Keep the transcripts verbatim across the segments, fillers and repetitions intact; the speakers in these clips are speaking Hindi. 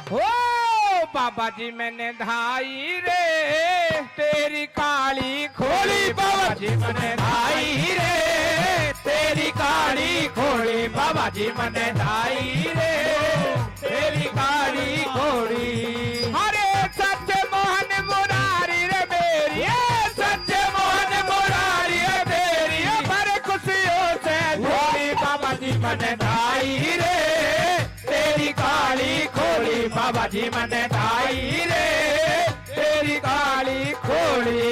हो बाबा जी मैंने धाई रे तेरी काली खोली, बाबा जी मैंने धाई रे तेरी काली खोली, बाबा जी मैंने धाई रे तेरी काली खोली। अरे सच्चे मोहन मुरारी रे मेरी, सच्चे मोहन मुरारी रे मेरी, बड़े खुशियों से झोली, बाबा जी मैंने धाई रे तेरी काली खोली, बाबा जी मैंने धाई रे तेरी काली खोली।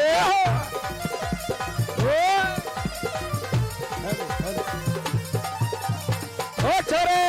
ओ छोरे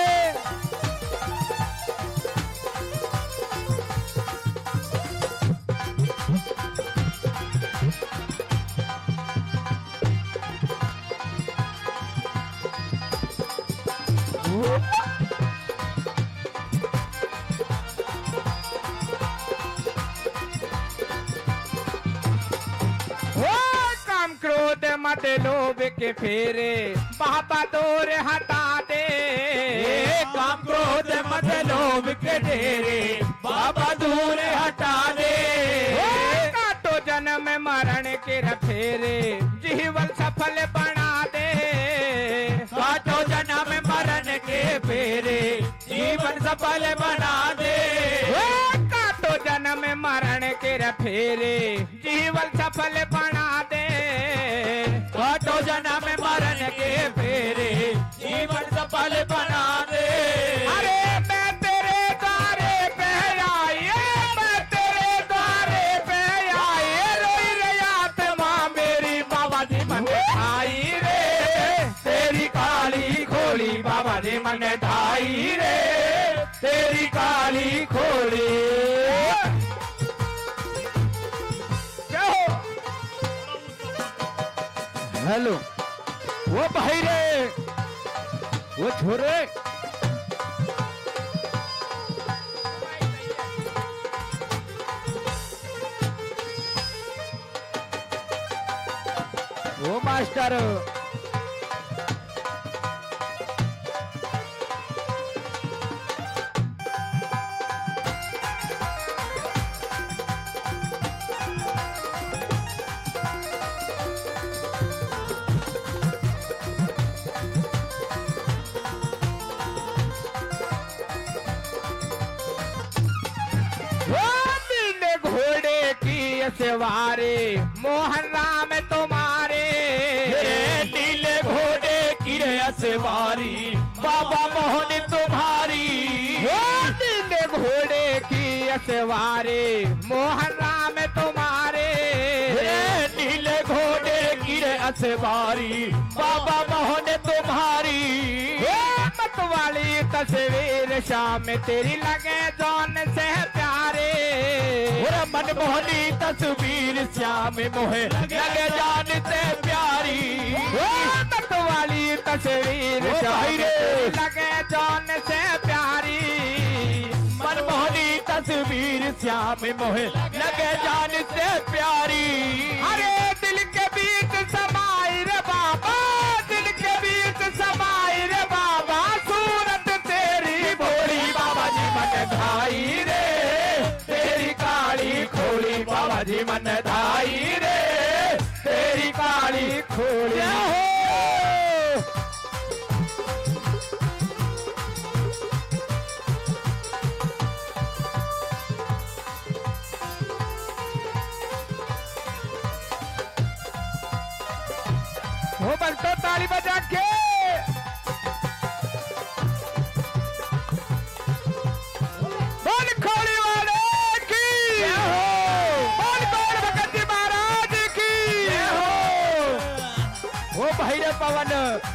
क्रोध मत लोभ के फेरे बाबा दूर हटा दे, काम क्रोध मत लोभ के फेरे बाबा दूर हटा दे। काटो जन्म मरण के फेरे जीवन सफल बना दे, काटो जन्म मरण के फेरे जीवन सफल बना दे। काटो जन्म मरण के फेरे जीवन सफल बना दे, काटो जन्म मरण के फेरे जीवन सफल बना दे। अरे मैं तेरे द्वारे पे आई, मैं तेरे द्वारे पे आई, रोई रे आत्मा मेरी, बाबा जी मैंने धाई रे तेरी काली खोली, बाबा जी मैंने धाई रे तेरी काली खोली। हेलो वो भाई रे वो छोरे वो मास्टर सवारे मोहन राम तुम्हारे, नीले घोड़े की सवारी बाबा मोहन तुम्हारी, नीले घोड़े की सवारी मोहन राम तुम्हारे, नीले घोड़े की सवारी बाबा मोहन तुम्हारी। मत वाली तस्वीर शाम तेरी लगे जौन से प्यारे, मनमोहनी तस्वीर श्याम मोहे लगे जान से प्यारी, मत वाली तस्वीर शाम लगे जौन से प्यारी, मनमोहनी तस्वीर श्याम मोहे लगे जान से प्यारी। अरे दिल के बीच समाई रे बाबा, दिल के बीच समाई रे बाबा, सूरत तेरी भोली, बाबा जी मैंने धाई रे तेरी काली खोली, बाबा जी मन धाई रे तेरी काली खोली। हो बंटो ताली बजा के बोल खोली वाले की, बोल गौड़ भगत जी महाराज की। वो भैरव पवन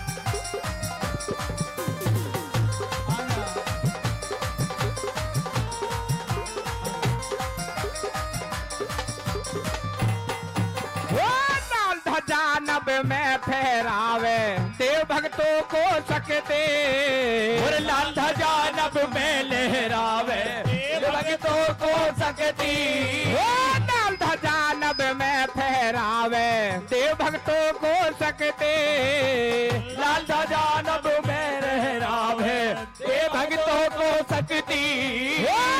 जानब में फहरावे देव भक्तों को सकते, और लाल जानब में लहरावे देव भक्तों को सकती, लाल जानब में फहरावे देव भक्तों को सकते, लाल जानब में लहरावे देव भक्तों को सकती।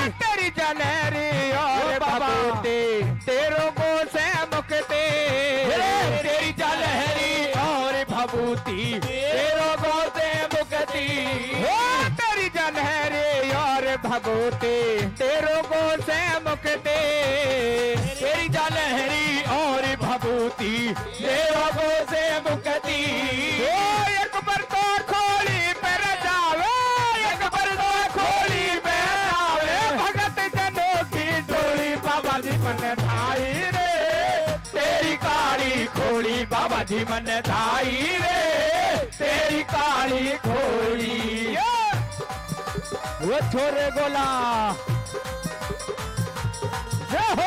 भगवती तेरो गो से मुक्ति तेरी जलहरी और भगवती तेरो गो से मुक्ति एक बार तो खोली पर जावे एक बार तो खोली पर जावे भगत जनों की डोली बाबा जी मन धाई रे तेरी काली खोली बाबा जी मन धाई रे तेरी काली खोली वो छोरे गोला हो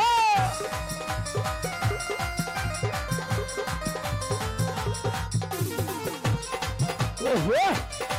ओहो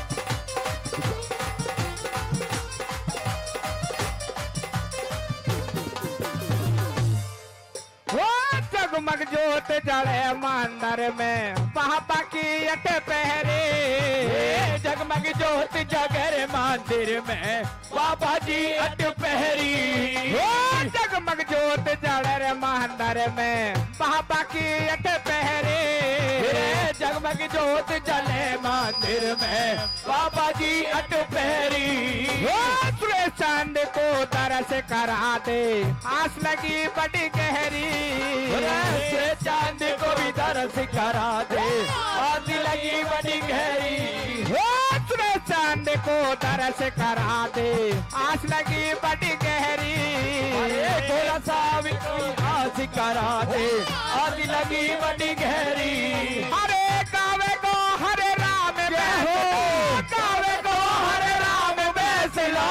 जगमग जोत जले मंदिर में बाबा की अट पहरे जगमग जोत जगर मंदिर में बाबा जी अट पहरी जगमग जोत जले मंदिर में बाबा की अट पहरे जगमग जोत जले मंदिर में बाबा जी अट पहरी चांद को तरस करा दे आस लगी बड़ी गहरी चांद को भी तरस करा दे आस लगी बड़ी गहरी चांद को तरस करा दे आस लगी बड़ी गहरी थोड़ा सा भी कोई आस करा दे आस लगी बड़ी गहरी हरे कावे को हरे राम हो कावे को हरे राम बैसला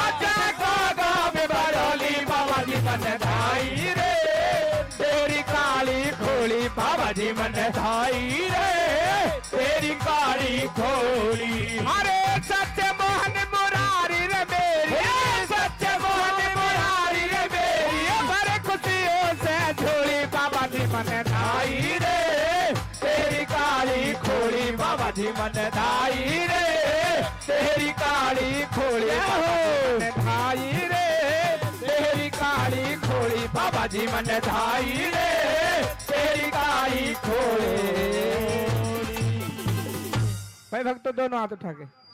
बाबा जी मन धाई रे तेरी काली खोली बाबा जी मन धाई रे तेरी काली खोली अरे सच्चे मोहन मुरारी रे मेरी सच्चे मोहन मुरारी रे मेरी बड़े खुशियों से झोली बाबा जी मन धाई रे तेरी काली खोली बाबा जी मन धाई रे तेरी काली खोली मन धाई रे तेरी काली खोली बाबा जी मन धाई रे तेरी काली खोली। भाई भक्तों दोनों हाथ उठा के